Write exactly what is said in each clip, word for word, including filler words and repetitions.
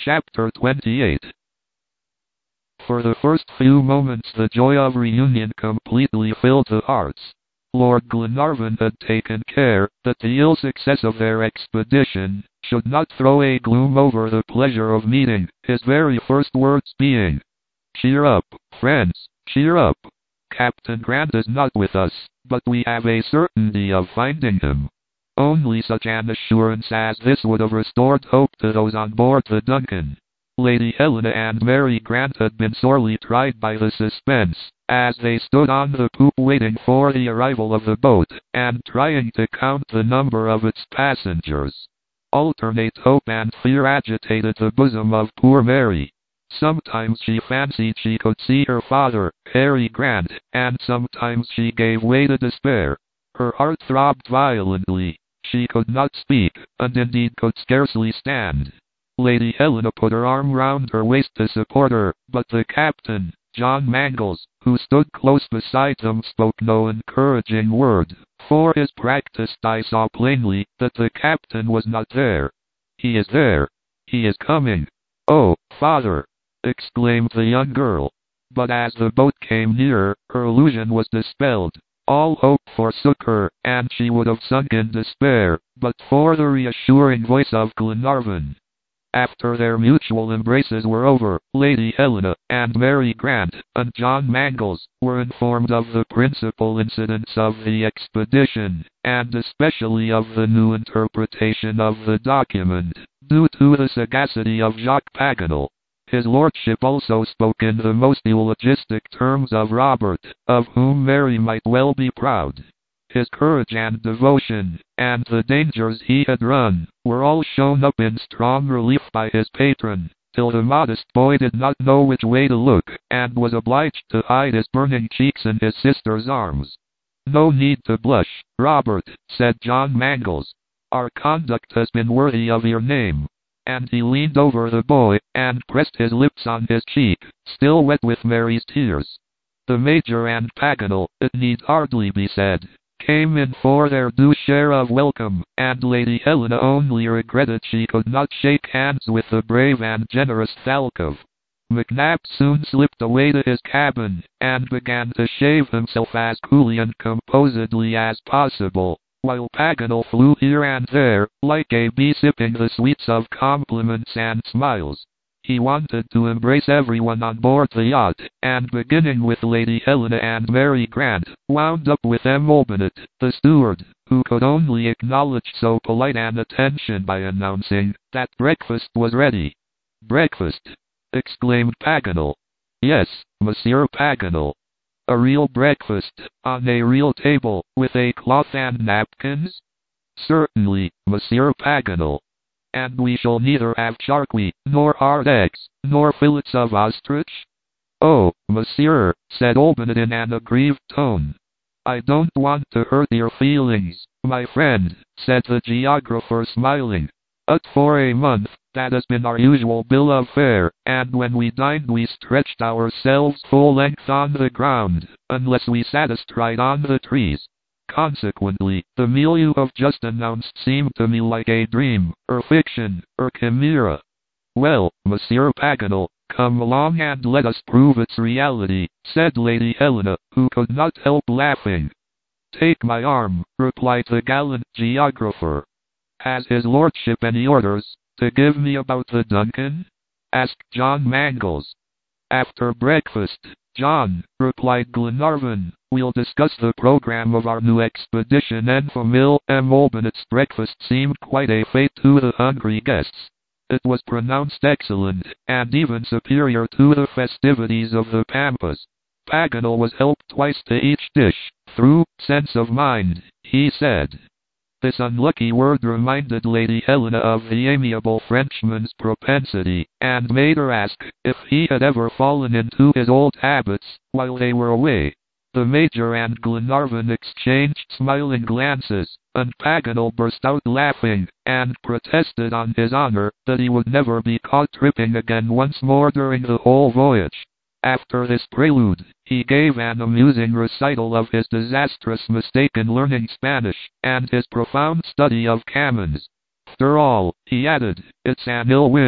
Chapter twenty-eight. For the first few moments the joy of reunion completely filled the hearts. Lord Glenarvan had taken care that the ill success of their expedition should not throw a gloom over the pleasure of meeting, his very first words being, "Cheer up, friends, cheer up. Captain Grant is not with us, but we have a certainty of finding him." Only such an assurance as this would have restored hope to those on board the Duncan. Lady Helena and Mary Grant had been sorely tried by the suspense, as they stood on the poop waiting for the arrival of the boat, and trying to count the number of its passengers. Alternate hope and fear agitated the bosom of poor Mary. Sometimes she fancied she could see her father, Harry Grant, and sometimes she gave way to despair. Her heart throbbed violently. She could not speak, and indeed could scarcely stand. Lady Helena put her arm round her waist to support her, but the captain, John Mangles, who stood close beside them, spoke no encouraging word. For his practiced eye saw plainly that the captain was not there. "He is there. He is coming. Oh, father!" exclaimed the young girl. But as the boat came nearer, her illusion was dispelled. All hope forsook her, and she would have sunk in despair, but for the reassuring voice of Glenarvan. After their mutual embraces were over, Lady Helena, and Mary Grant, and John Mangles, were informed of the principal incidents of the expedition, and especially of the new interpretation of the document, due to the sagacity of Jacques Paganel. His lordship also spoke in the most eulogistic terms of Robert, of whom Mary might well be proud. His courage and devotion, and the dangers he had run, were all shown up in strong relief by his patron, till the modest boy did not know which way to look, and was obliged to hide his burning cheeks in his sister's arms. "No need to blush, Robert," said John Mangles. "Our conduct has been worthy of your name." And he leaned over the boy, and pressed his lips on his cheek, still wet with Mary's tears. The Major and Paganel, it need hardly be said, came in for their due share of welcome, and Lady Helena only regretted she could not shake hands with the brave and generous Thalcave. McNab soon slipped away to his cabin, and began to shave himself as coolly and composedly as possible, while Paganel flew here and there, like a bee sipping the sweets of compliments and smiles. He wanted to embrace everyone on board the yacht, and beginning with Lady Helena and Mary Grant, wound up with M. Olbinett, the steward, who could only acknowledge so polite an attention by announcing that breakfast was ready. "Breakfast!" exclaimed Paganel. "Yes, Monsieur Paganel. A real breakfast, on a real table, with a cloth and napkins?" "Certainly, Monsieur Paganel. And we shall neither have charqui, nor hard eggs, nor fillets of ostrich?" "Oh, monsieur," said Olbinett in an aggrieved tone, "I don't want to hurt your feelings, my friend," said the geographer smiling. "But for a month, that has been our usual bill of fare, and when we dined we stretched ourselves full length on the ground, unless we sat astride on the trees. Consequently, the meal you have just announced seemed to me like a dream, or fiction, or chimera." "Well, Monsieur Paganel, come along and let us prove its reality," said Lady Helena, who could not help laughing. "Take my arm," replied the gallant geographer. "Has his lordship any orders to give me about the Duncan?" asked John Mangles. "After breakfast, John," replied Glenarvan, "we'll discuss the program of our new expedition en famille." M. Olbinett's breakfast seemed quite a fête to the hungry guests. It was pronounced excellent, and even superior to the festivities of the Pampas. Paganel was helped twice to each dish, through sense of mind, he said. This unlucky word reminded Lady Helena of the amiable Frenchman's propensity, and made her ask if he had ever fallen into his old habits while they were away. The Major and Glenarvan exchanged smiling glances, and Paganel burst out laughing, and protested on his honor that he would never be caught tripping again once more during the whole voyage. After this prelude, he gave an amusing recital of his disastrous mistake in learning Spanish, and his profound study of Camoens. "After all," he added, "it's an ill wind,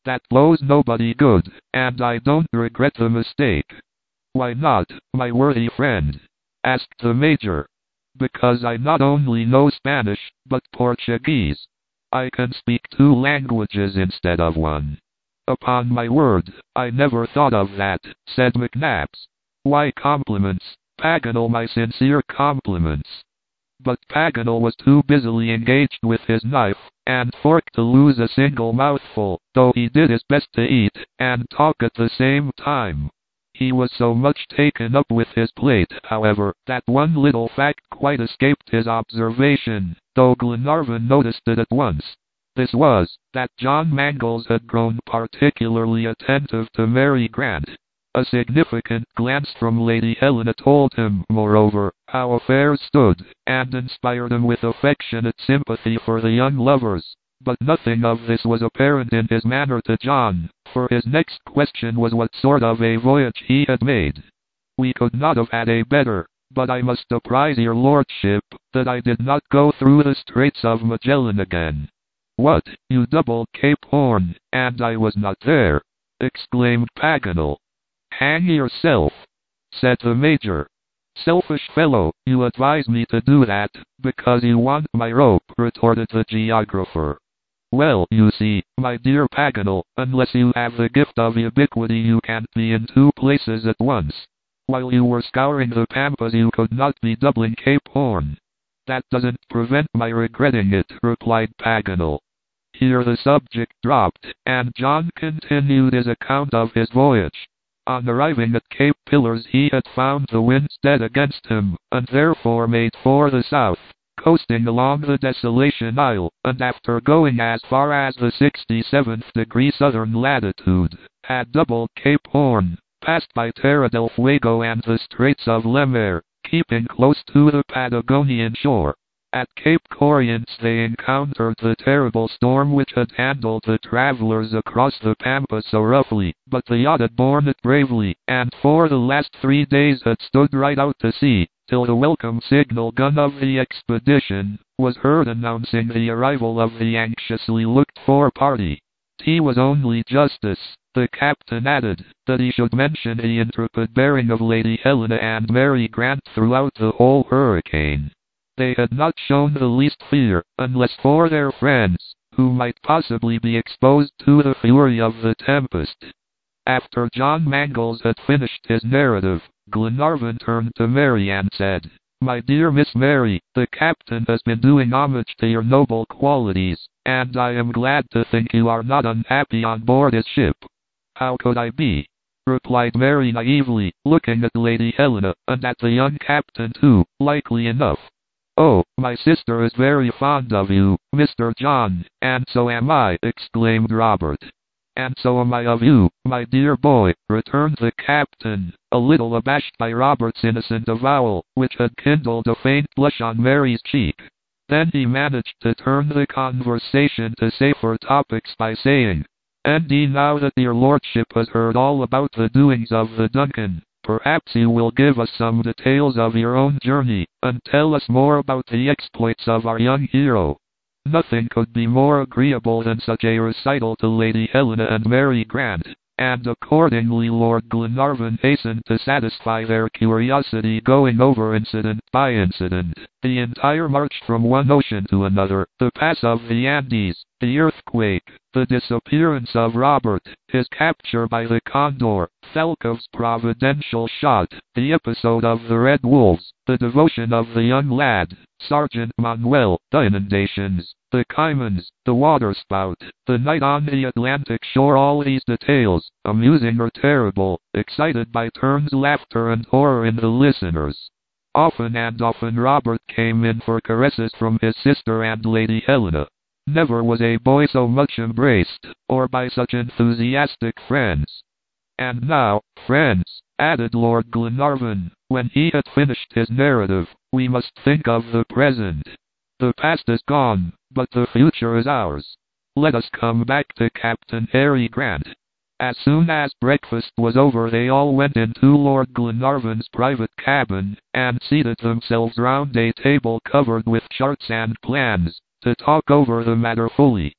That blows nobody good, and I don't regret the mistake." "Why not, my worthy friend?" asked the Major. "Because I not only know Spanish, but Portuguese. I can speak two languages instead of one." "Upon my word, I never thought of that," said McNabbs. "Why, compliments, Paganel, my sincere compliments." But Paganel was too busily engaged with his knife and fork to lose a single mouthful, though he did his best to eat and talk at the same time. He was so much taken up with his plate, however, that one little fact quite escaped his observation, though Glenarvan noticed it at once. This was, that John Mangles had grown particularly attentive to Mary Grant. A significant glance from Lady Helena told him, moreover, how affairs stood, and inspired him with affectionate sympathy for the young lovers. But nothing of this was apparent in his manner to John, for his next question was what sort of a voyage he had made. "We could not have had a better, but I must apprise your lordship that I did not go through the Straits of Magellan again." "What, you doubled Cape Horn, and I was not there?" exclaimed Paganel. "Hang yourself," said the Major. "Selfish fellow, you advise me to do that, because you want my rope," retorted the geographer. "Well, you see, my dear Paganel, unless you have the gift of ubiquity you can't be in two places at once. While you were scouring the pampas you could not be doubling Cape Horn." "That doesn't prevent my regretting it," replied Paganel. Here the subject dropped, and John continued his account of his voyage. On arriving at Cape Pillars he had found the wind dead against him, and therefore made for the south, coasting along the Desolation Isle, and after going as far as the sixty-seventh degree southern latitude, had doubled Cape Horn, passed by Terra del Fuego and the Straits of Le Maire, keeping close to the Patagonian shore. At Cape Corrientes they encountered the terrible storm which had handled the travelers across the Pampas so roughly, but the yacht had borne it bravely, and for the last three days had stood right out to sea, till the welcome signal gun of the expedition was heard announcing the arrival of the anxiously looked-for party. Tea was only justice, the captain added, that he should mention the intrepid bearing of Lady Helena and Mary Grant throughout the whole hurricane. They had not shown the least fear, unless for their friends, who might possibly be exposed to the fury of the tempest. After John Mangles had finished his narrative, Glenarvan turned to Mary and said, "My dear Miss Mary, the captain has been doing homage to your noble qualities, and I am glad to think you are not unhappy on board his ship." "How could I be?" replied Mary naively, looking at Lady Helena, and at the young captain too, likely enough. "Oh, my sister is very fond of you, Mister John, and so am I," exclaimed Robert. "And so am I of you, my dear boy," returned the captain, a little abashed by Robert's innocent avowal, which had kindled a faint blush on Mary's cheek. Then he managed to turn the conversation to safer topics by saying, "And now that your lordship has heard all about the doings of the Duncan, perhaps you will give us some details of your own journey, and tell us more about the exploits of our young hero." Nothing could be more agreeable than such a recital to Lady Helena and Mary Grant, and accordingly Lord Glenarvan hastened to satisfy their curiosity, going over incident by incident, the entire march from one ocean to another, the pass of the Andes, the earthquake, the disappearance of Robert, his capture by the Condor, Thalcove's providential shot, the episode of the Red Wolves, the devotion of the young lad, Sergeant Manuel, the inundations, the caimans, the waterspout, the night on the Atlantic shore. All these details, amusing or terrible, excited by turns laughter and horror in the listeners. Often and often Robert came in for caresses from his sister and Lady Helena. Never was a boy so much embraced, or by such enthusiastic friends. "And now, friends," added Lord Glenarvan, when he had finished his narrative, "we must think of the present. The past is gone, but the future is ours. Let us come back to Captain Harry Grant." As soon as breakfast was over they all went into Lord Glenarvan's private cabin, and seated themselves round a table covered with charts and plans, to talk over the matter fully.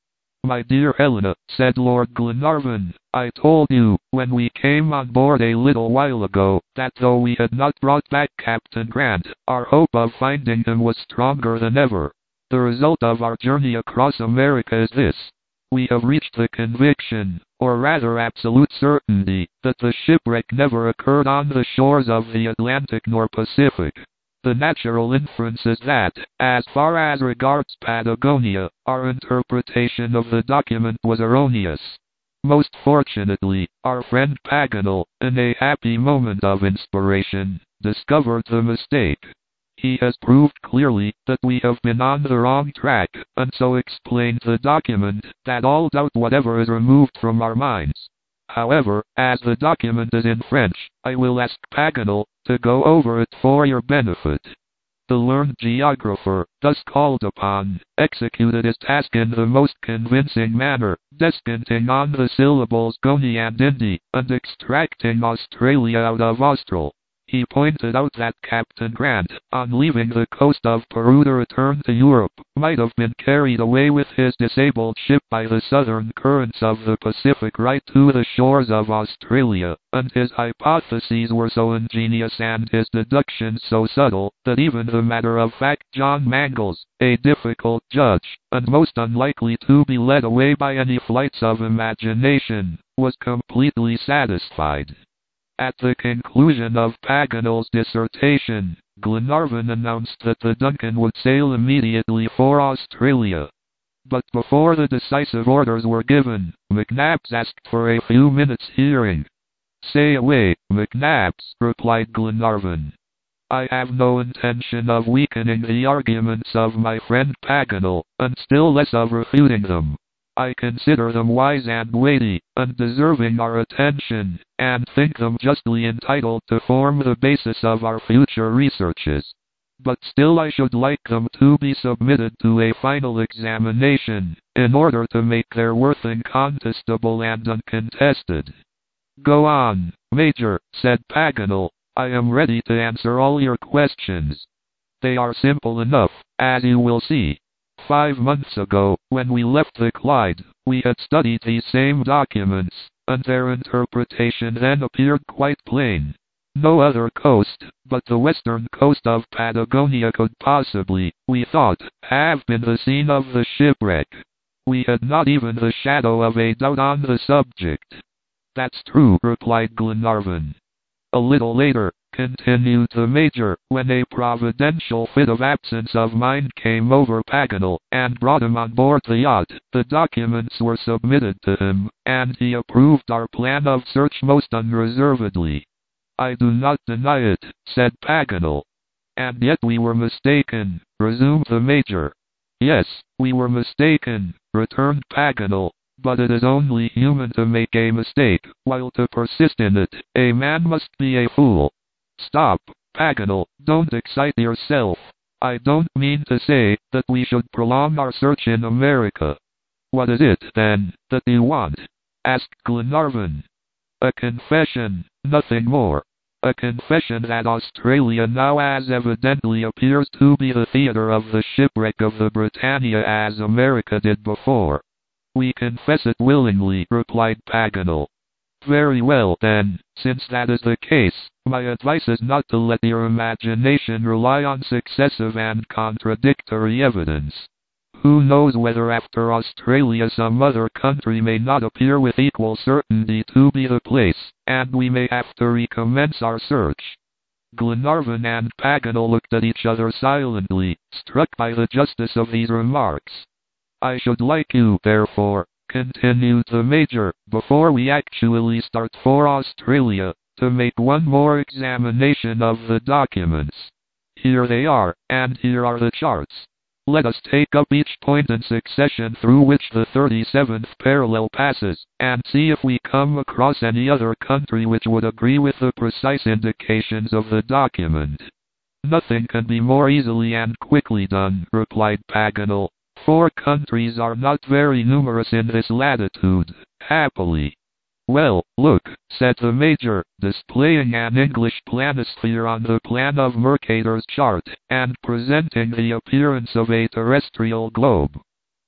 "My dear Helena," said Lord Glenarvan, "I told you, when we came on board a little while ago, that though we had not brought back Captain Grant, our hope of finding him was stronger than ever. The result of our journey across America is this. We have reached the conviction, or rather absolute certainty, that the shipwreck never occurred on the shores of the Atlantic nor Pacific. The natural inference is that, as far as regards Patagonia, our interpretation of the document was erroneous. Most fortunately, our friend Paganel, in a happy moment of inspiration, discovered the mistake. He has proved clearly that we have been on the wrong track, and so explained the document that all doubt whatever is removed from our minds. However, as the document is in French, I will ask Paganel to go over it for your benefit." The learned geographer, thus called upon, executed his task in the most convincing manner, descanting on the syllables Goni and Indi, and extracting Australia out of Austral. He pointed out that Captain Grant, on leaving the coast of Peru to return to Europe, might have been carried away with his disabled ship by the southern currents of the Pacific right to the shores of Australia, and his hypotheses were so ingenious and his deductions so subtle, that even the matter-of-fact John Mangles, a difficult judge, and most unlikely to be led away by any flights of imagination, was completely satisfied. At the conclusion of Paganel's dissertation, Glenarvan announced that the Duncan would sail immediately for Australia. But before the decisive orders were given, McNabbs asked for a few minutes' hearing. "Say away, McNabbs," replied Glenarvan. "I have no intention of weakening the arguments of my friend Paganel, and still less of refuting them. I consider them wise and weighty, and deserving our attention, and think them justly entitled to form the basis of our future researches. But still I should like them to be submitted to a final examination, in order to make their worth incontestable and uncontested." "Go on, Major," said Paganel. "I am ready to answer all your questions. They are simple enough, as you will see. Five months ago, when we left the Clyde, we had studied these same documents, and their interpretation then appeared quite plain. No other coast, but the western coast of Patagonia could possibly, we thought, have been the scene of the shipwreck. We had not even the shadow of a doubt on the subject." "That's true," replied Glenarvan. "A little later," continued the Major, "when a providential fit of absence of mind came over Paganel, and brought him on board the yacht, the documents were submitted to him, and he approved our plan of search most unreservedly." "I do not deny it," said Paganel. "And yet we were mistaken," resumed the Major. "Yes, we were mistaken," returned Paganel. "But it is only human to make a mistake, while to persist in it, a man must be a fool." "Stop, Paganel, don't excite yourself. I don't mean to say that we should prolong our search in America." "What is it, then, that you want?" asked Glenarvan. "A confession, nothing more. A confession that Australia now as evidently appears to be the theater of the shipwreck of the Britannia as America did before." "We confess it willingly," replied Paganel. "Very well, then, since that is the case, my advice is not to let your imagination rely on successive and contradictory evidence. Who knows whether after Australia some other country may not appear with equal certainty to be the place, and we may have to recommence our search." Glenarvan and Paganel looked at each other silently, struck by the justice of these remarks. "I should like you, therefore," continued the Major, "before we actually start for Australia, to make one more examination of the documents. Here they are, and here are the charts. Let us take up each point in succession through which the thirty-seventh parallel passes, and see if we come across any other country which would agree with the precise indications of the document." "Nothing can be more easily and quickly done," replied Paganel. "Four countries are not very numerous in this latitude, happily." "Well, look," said the Major, displaying an English planisphere on the plan of Mercator's chart, and presenting the appearance of a terrestrial globe.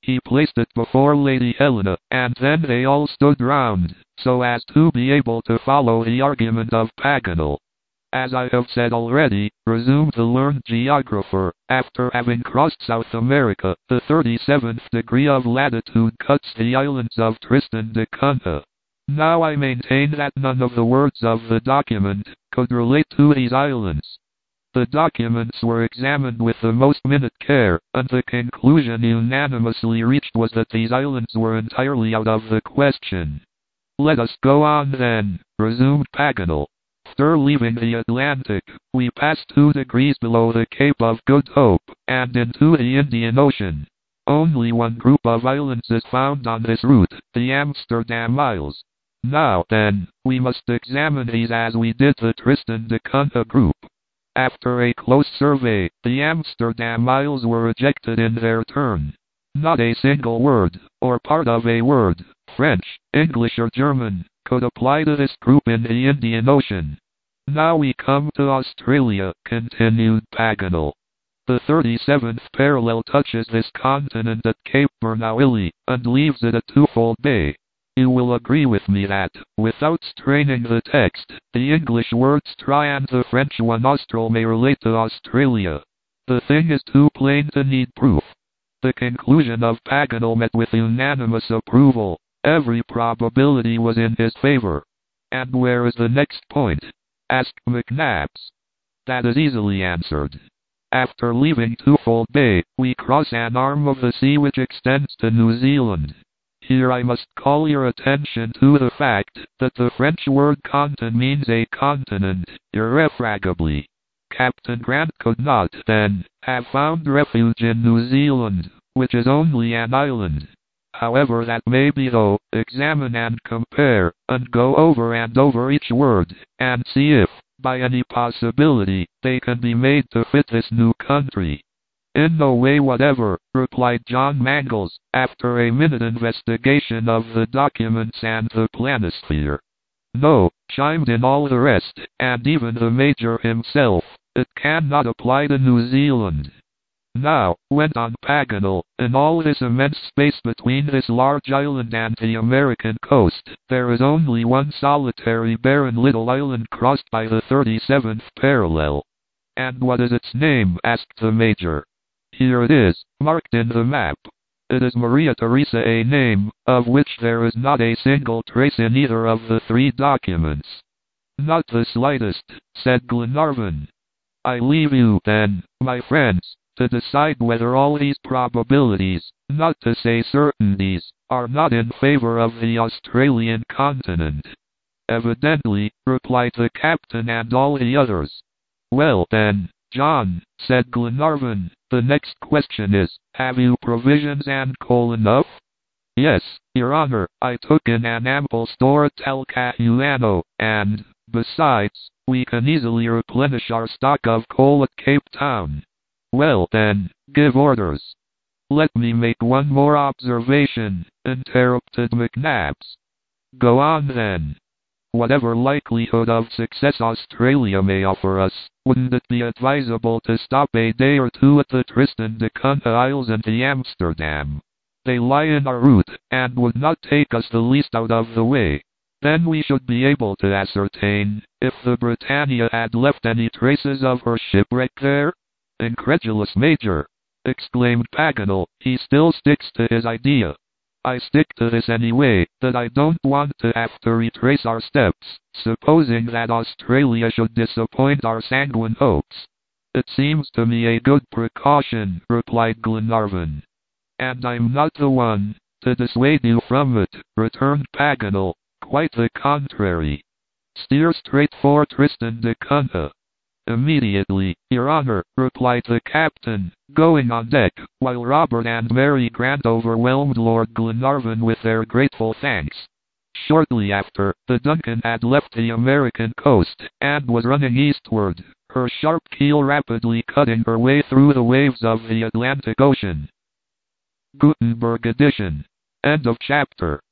He placed it before Lady Helena, and then they all stood round, so as to be able to follow the argument of Paganel. As I have said already, resumed the learned geographer, after having crossed South America, the thirty-seventh degree of latitude cuts the islands of Tristan da Cunha. Now I maintain that none of the words of the document could relate to these islands. The documents were examined with the most minute care, and the conclusion unanimously reached was that these islands were entirely out of the question. Let us go on then, resumed Paganel. After leaving the Atlantic, we passed two degrees below the Cape of Good Hope, and into the Indian Ocean. Only one group of islands is found on this route, the Amsterdam Isles. Now, then, we must examine these as we did the Tristan da Cunha group. After a close survey, the Amsterdam Isles were rejected in their turn. Not a single word, or part of a word, French, English or German, could apply to this group in the Indian Ocean. Now we come to Australia, continued Paganel. The thirty-seventh parallel touches this continent at Cape Bernouilli, and leaves it at Twofold Bay. You will agree with me that, without straining the text, the English word Stray and the French one Austral may relate to Australia. The thing is too plain to need proof. The conclusion of Paganel met with unanimous approval. Every probability was in his favor. And where is the next point? Asked McNabbs. That is easily answered. After leaving Twofold Bay, we cross an arm of the sea which extends to New Zealand. Here I must call your attention to the fact that the French word continent means a continent, irrefragably. Captain Grant could not, then, have found refuge in New Zealand, which is only an island. However that may be though, examine and compare, and go over and over each word, and see if, by any possibility, they can be made to fit this new country. In no way whatever, replied John Mangles, after a minute investigation of the documents and the planisphere. No, chimed in all the rest, and even the Major himself, it cannot apply to New Zealand. Now, went on Paganel, in all this immense space between this large island and the American coast, there is only one solitary barren little island crossed by the thirty-seventh parallel. And what is its name? Asked the Major. Here it is, marked in the map. It is Maria Theresa, a name, of which there is not a single trace in either of the three documents. Not the slightest, said Glenarvan. I leave you, then, my friends, to decide whether all these probabilities, not to say certainties, are not in favor of the Australian continent. Evidently, replied the captain and all the others. Well then, John, said Glenarvan, the next question is, have you provisions and coal enough? Yes, your honor, I took in an ample store at Talcahuano, and, besides, we can easily replenish our stock of coal at Cape Town. Well then, give orders. Let me make one more observation, interrupted McNabbs. Go on then. Whatever likelihood of success Australia may offer us, wouldn't it be advisable to stop a day or two at the Tristan da Cunha Isles and the Amsterdam? They lie in our route, and would not take us the least out of the way. Then we should be able to ascertain if the Britannia had left any traces of her shipwreck there. Incredulous Major, exclaimed Paganel, he still sticks to his idea. I stick to this anyway, that I don't want to have to retrace our steps, supposing that Australia should disappoint our sanguine hopes. It seems to me a good precaution, replied Glenarvan. And I'm not the one to dissuade you from it, returned Paganel, quite the contrary. Steer straight for Tristan da Cunha. Immediately, your honor, replied the captain, going on deck, while Robert and Mary Grant overwhelmed Lord Glenarvan with their grateful thanks. Shortly after, the Duncan had left the American coast, and was running eastward, her sharp keel rapidly cutting her way through the waves of the Atlantic Ocean. Gutenberg edition. End of chapter.